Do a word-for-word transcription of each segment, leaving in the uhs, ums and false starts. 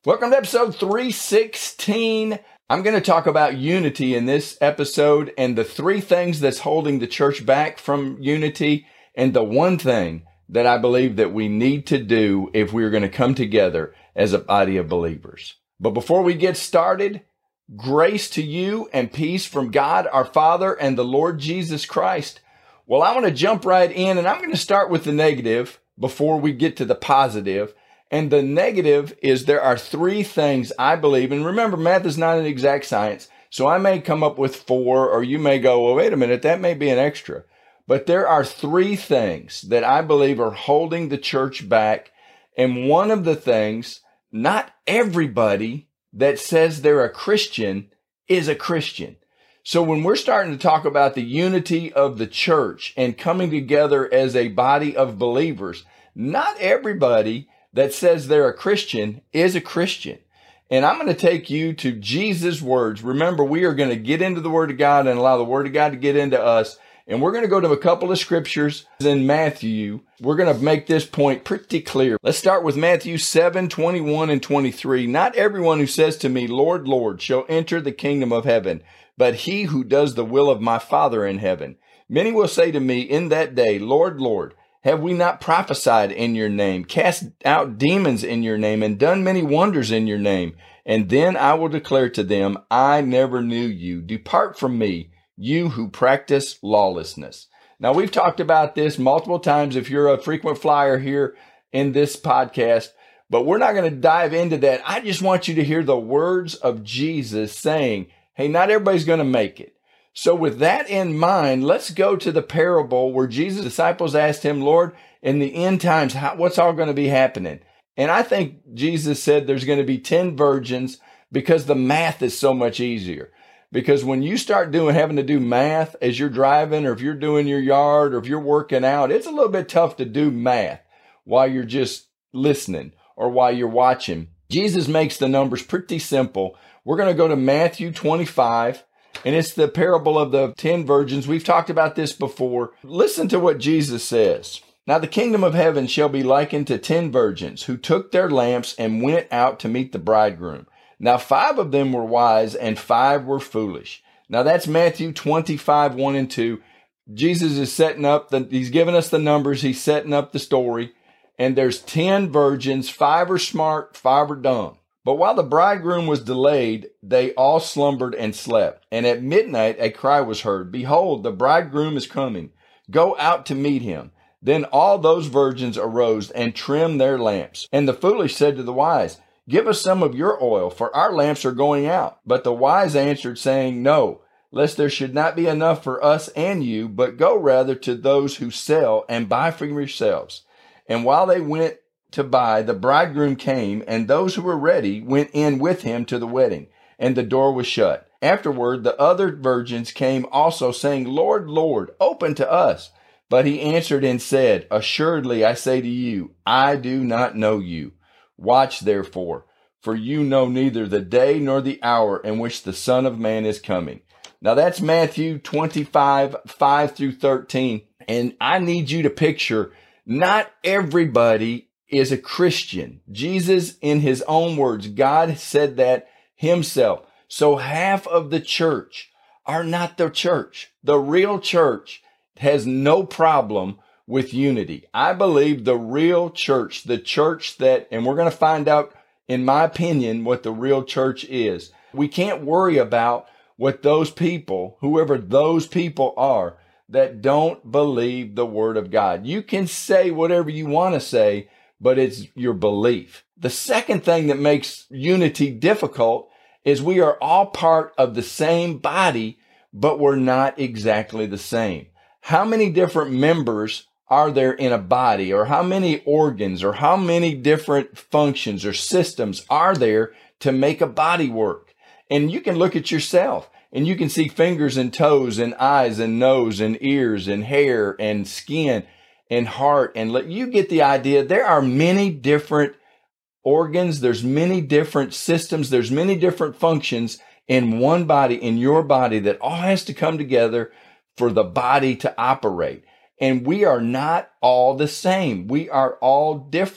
Welcome to episode three sixteen. I'm going to talk about unity in this episode and the three things that's holding the church back from unity and the one thing that I believe that we need to do if we're going to come together as a body of believers. But before we get started, grace to you and peace from God our Father and the Lord Jesus Christ. Well, I want to jump right in, and I'm going to start with the negative before we get to the positive. And the negative is there are three things I believe, and remember, math is not an exact science, so I may come up with four, or you may go, well, wait a minute, that may be an extra. But there are three things that I believe are holding the church back. And one of the things, not everybody that says they're a Christian is a Christian. So when we're starting to talk about the unity of the church and coming together as a body of believers, not everybody that says they're a Christian is a Christian. And I'm going to take you to Jesus' words. Remember, we are going to get into the Word of God and allow the Word of God to get into us. And we're going to go to a couple of scriptures in Matthew. We're going to make this point pretty clear. Let's start with Matthew seven, twenty-one and twenty-three. Not everyone who says to me, Lord, Lord, shall enter the kingdom of heaven, but he who does the will of my Father in heaven. Many will say to me in that day, Lord, Lord, have we not prophesied in your name, cast out demons in your name, and done many wonders in your name? And then I will declare to them, I never knew you. Depart from me, you who practice lawlessness. Now, we've talked about this multiple times if you're a frequent flyer here in this podcast, but we're not going to dive into that. I just want you to hear the words of Jesus saying, hey, not everybody's going to make it. So with that in mind, let's go to the parable where Jesus' disciples asked him, Lord, in the end times, how, what's all going to be happening? And I think Jesus said there's going to be ten virgins because the math is so much easier. Because when you start doing, having to do math as you're driving, or if you're doing your yard, or if you're working out, it's a little bit tough to do math while you're just listening or while you're watching. Jesus makes the numbers pretty simple. We're going to go to Matthew twenty-five. And it's the parable of the ten virgins. We've talked about this before. Listen to what Jesus says. Now the kingdom of heaven shall be likened to ten virgins who took their lamps and went out to meet the bridegroom. Now five of them were wise and five were foolish. Now that's Matthew twenty-five, one and two. Jesus is setting up, the, he's giving us the numbers. He's setting up the story. And there's ten virgins. Five are smart, five are dumb. But while the bridegroom was delayed, they all slumbered and slept. And at midnight a cry was heard, Behold, the bridegroom is coming. Go out to meet him. Then all those virgins arose and trimmed their lamps. And the foolish said to the wise, Give us some of your oil, for our lamps are going out. But the wise answered, saying, No, lest there should not be enough for us and you, but go rather to those who sell and buy for yourselves. And while they went to buy, the bridegroom came, and those who were ready went in with him to the wedding, and the door was shut. Afterward, the other virgins came also, saying, Lord, Lord, open to us. But he answered and said, Assuredly, I say to you, I do not know you. Watch therefore, for you know neither the day nor the hour in which the Son of Man is coming. Now that's Matthew twenty-five, five through thirteen. And I need you to picture, not everybody is a Christian. Jesus, in his own words, God said that himself. So half of the church are not the church. The real church has no problem with unity. I believe the real church, the church that, and we're going to find out, in my opinion, what the real church is. We can't worry about what those people, whoever those people are, that don't believe the Word of God. You can say whatever you want to say, but it's your belief. The second thing that makes unity difficult is we are all part of the same body, but we're not exactly the same. How many different members are there in a body, or how many organs, or how many different functions or systems are there to make a body work? And you can look at yourself and you can see fingers and toes and eyes and nose and ears and hair and skin and heart, and let you get the idea. There are many different organs. There's many different systems. There's many different functions in one body, in your body, that all has to come together for the body to operate. And we are not all the same. We are all different.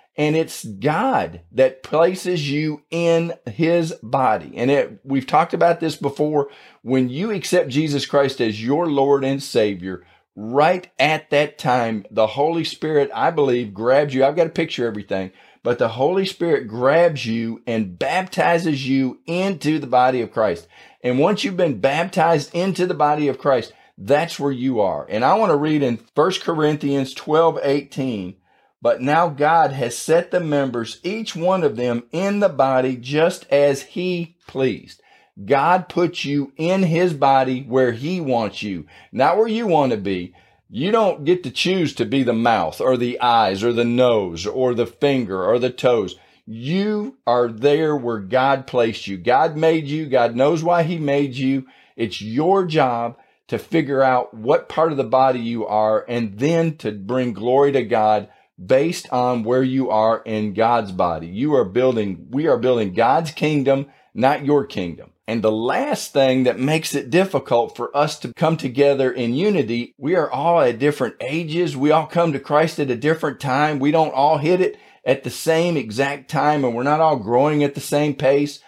And it's God that places you in his body. And it, we've talked about this before. When you accept Jesus Christ as your Lord and Savior, right at that time, the Holy Spirit, I believe, grabs you. I've got to picture everything, but the Holy Spirit grabs you and baptizes you into the body of Christ. And once you've been baptized into the body of Christ, that's where you are. And I want to read in First Corinthians twelve eighteen. But now God has set the members, each one of them, in the body just as he pleased. God puts you in his body where he wants you, not where you want to be. You don't get to choose to be the mouth or the eyes or the nose or the finger or the toes. You are there where God placed you. God made you. God knows why he made you. It's your job to figure out what part of the body you are and then to bring glory to God based on where you are in God's body. You are building, we are building God's kingdom, not your kingdom. And the last thing that makes it difficult for us to come together in unity, we are all at different ages. We all come to Christ at a different time. We don't all hit it at the same exact time, and we're not all growing at the same pace.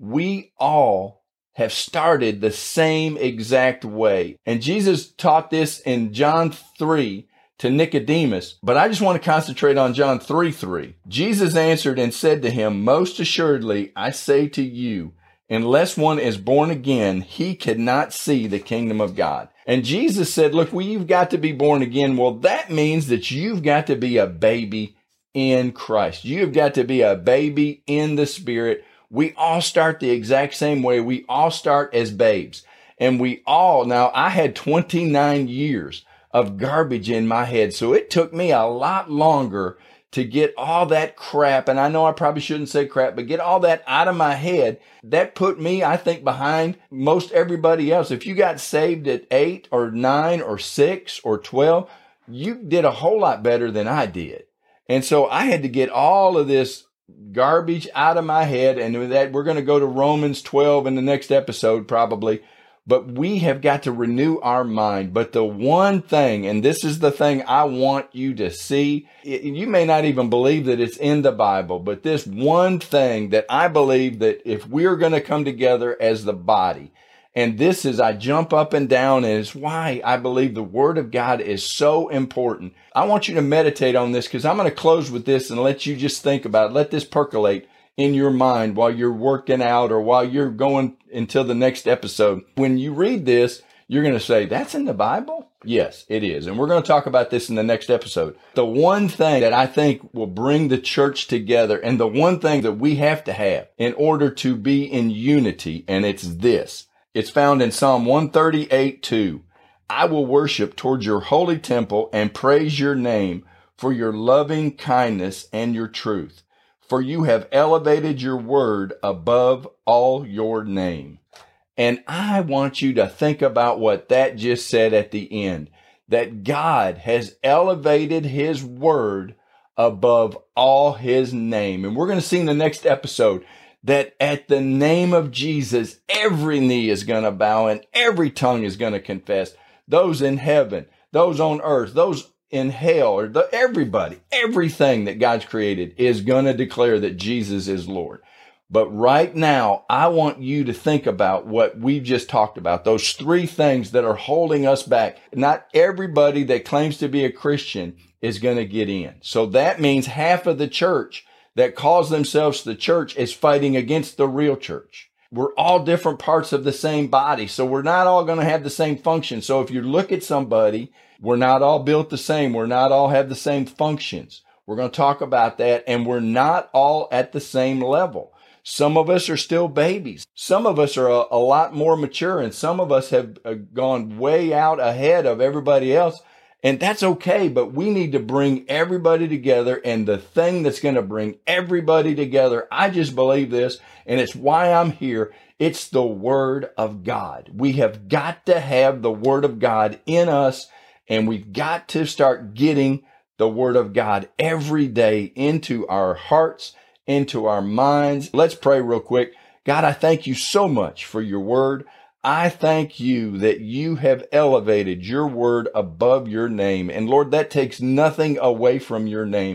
We all have started the same exact way. And Jesus taught this in John three to Nicodemus, but I just want to concentrate on John three three. Jesus answered and said to him, most assuredly, I say to you, unless one is born again, he cannot see the kingdom of God. And Jesus said, look, well, you've got to be born again. Well, that means that you've got to be a baby in Christ. You've got to be a baby in the Spirit. We all start the exact same way. We all start as babes. And we all, now I had twenty-nine years of garbage in my head. So it took me a lot longer to get all that crap. And I know I probably shouldn't say crap, but get all that out of my head. That put me, I think, behind most everybody else. If you got saved at eight or nine or six or twelve, you did a whole lot better than I did. And so I had to get all of this garbage out of my head. And with that, we're going to go to Romans twelve in the next episode, probably. But we have got to renew our mind. But the one thing, and this is the thing I want you to see, you may not even believe that it's in the Bible, but this one thing that I believe that if we're going to come together as the body, and this is, I jump up and down, and it's why I believe the Word of God is so important. I want you to meditate on this because I'm going to close with this and let you just think about it. Let this percolate in your mind while you're working out or while you're going until the next episode. When you read this, you're going to say, that's in the Bible? Yes, it is. And we're going to talk about this in the next episode. The one thing that I think will bring the church together and the one thing that we have to have in order to be in unity, and it's this. It's found in Psalm one thirty-eight two. I will worship towards your holy temple and praise your name for your loving kindness and your truth. For you have elevated your word above all your name. And I want you to think about what that just said at the end, that God has elevated his word above all his name. And we're going to see in the next episode that at the name of Jesus, every knee is going to bow and every tongue is going to confess. Those in heaven, those on earth, those in hell, or the, everybody, everything that God's created is going to declare that Jesus is Lord. But right now, I want you to think about what we've just talked about, those three things that are holding us back. Not everybody that claims to be a Christian is going to get in. So that means half of the church that calls themselves the church is fighting against the real church. We're all different parts of the same body, so we're not all going to have the same function. So if you look at somebody, we're not all built the same. We're not all have the same functions. We're going to talk about that, and we're not all at the same level. Some of us are still babies. Some of us are a, a lot more mature, and some of us have uh, gone way out ahead of everybody else. And that's okay, but we need to bring everybody together. And the thing that's going to bring everybody together, I just believe this, and it's why I'm here. It's the Word of God. We have got to have the Word of God in us, and we've got to start getting the Word of God every day into our hearts, into our minds. Let's pray real quick. God, I thank you so much for your Word. I thank you that you have elevated your word above your name. And Lord, that takes nothing away from your name.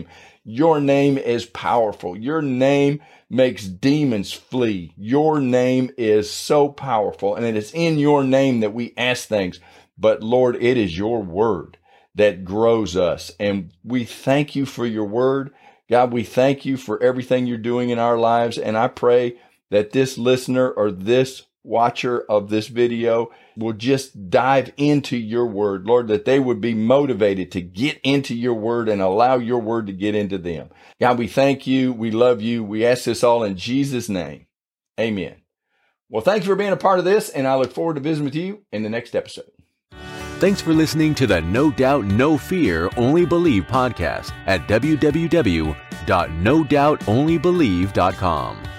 Your name is powerful. Your name makes demons flee. Your name is so powerful, and it is in your name that we ask things. But Lord, it is your word that grows us, and we thank you for your word. God, we thank you for everything you're doing in our lives, and I pray that this listener or this watcher of this video will just dive into your word, Lord, that they would be motivated to get into your word and allow your word to get into them. God, we thank you. We love you. We ask this all in Jesus' name. Amen. Well, thank you for being a part of this, and I look forward to visiting with you in the next episode. Thanks for listening to the No Doubt, No Fear, Only Believe podcast at w w w dot no doubt only believe dot com.